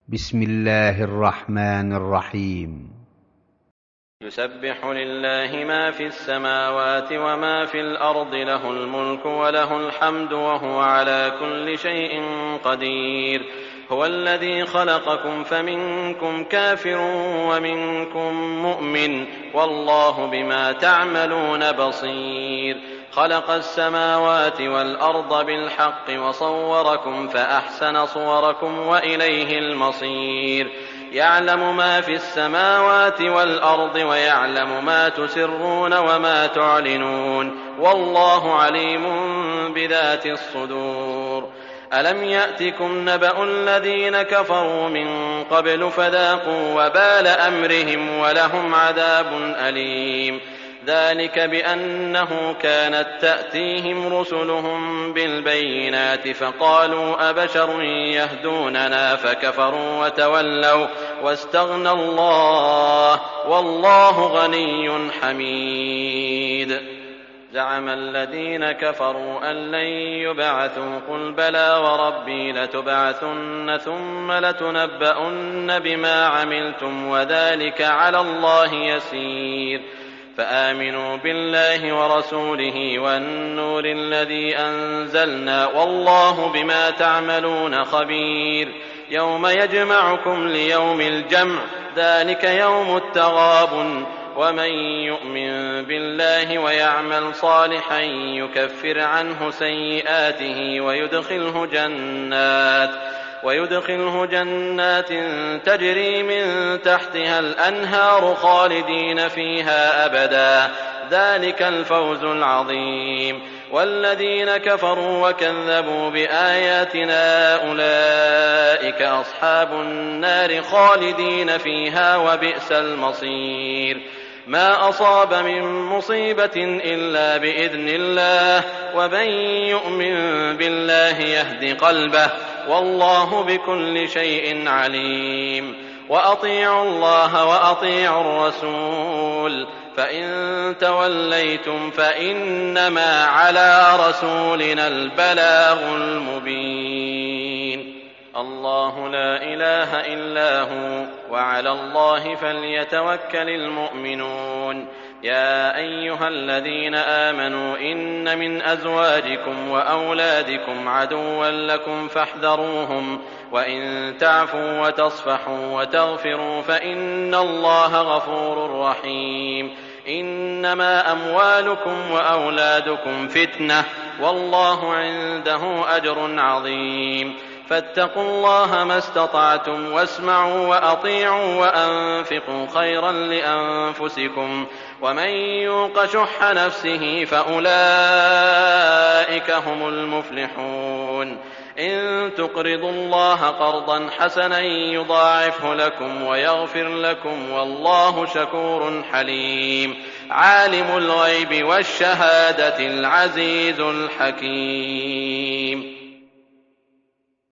بسم الله الرحمن الرحيم. يسبح لله ما في السماوات وما في الأرض، له الملك وله الحمد وهو على كل شيء قدير. هو الذي خلقكم فمنكم كافر ومنكم مؤمن، والله بما تعملون بصير. خلق السماوات والأرض بالحق وصوركم فأحسن صوركم وإليه المصير. يعلم ما في السماوات والأرض ويعلم ما تسرون وما تعلنون، والله عليم بذات الصدور. ألم يأتكم نبأ الذين كفروا من قبل فذاقوا وبال أمرهم ولهم عذاب أليم. ذلك بأنه كانت تأتيهم رسلهم بالبينات فقالوا أبشر يهدوننا فكفروا وتولوا واستغنى الله والله غني حميد. زعم الذين كفروا أن لن يبعثوا، قل بلى وربي لتبعثن ثم لتنبؤن بما عملتم وذلك على الله يسير. فآمنوا بالله ورسوله والنور الذي أنزلنا، والله بما تعملون خبير. يوم يجمعكم ليوم الجمع، ذلك يوم التغابن. ومن يؤمن بالله ويعمل صالحا يكفر عنه سيئاته ويدخله جنات تجري من تحتها الأنهار خالدين فيها أبدا، ذلك الفوز العظيم. والذين كفروا وكذبوا بآياتنا أولئك أصحاب النار خالدين فيها وبئس المصير. ما أصاب من مصيبة إلا بإذن الله، ومن يؤمن بالله يهد قلبه، والله بكل شيء عليم. وأطيعوا الله وأطيعوا الرسول، فإن توليتم فإنما على رسولنا البلاغ المبين. الله لا إله إلا هو، وعلى الله فليتوكل المؤمنون. يا أيها الذين آمنوا إن من أزواجكم وأولادكم عدوا لكم فاحذروهم، وإن تعفوا وتصفحوا وتغفروا فإن الله غفور رحيم. إنما أموالكم وأولادكم فتنة، والله عنده أجر عظيم. فاتقوا الله ما استطعتم، واسمعوا وأطيعوا وأنفقوا خيرا لأنفسكم، ومن يوق شح نفسه فأولئك هم المفلحون. إن تقرضوا الله قرضا حسنا يضاعفه لكم ويغفر لكم، والله شكور حليم. عالم الغيب والشهادة العزيز الحكيم.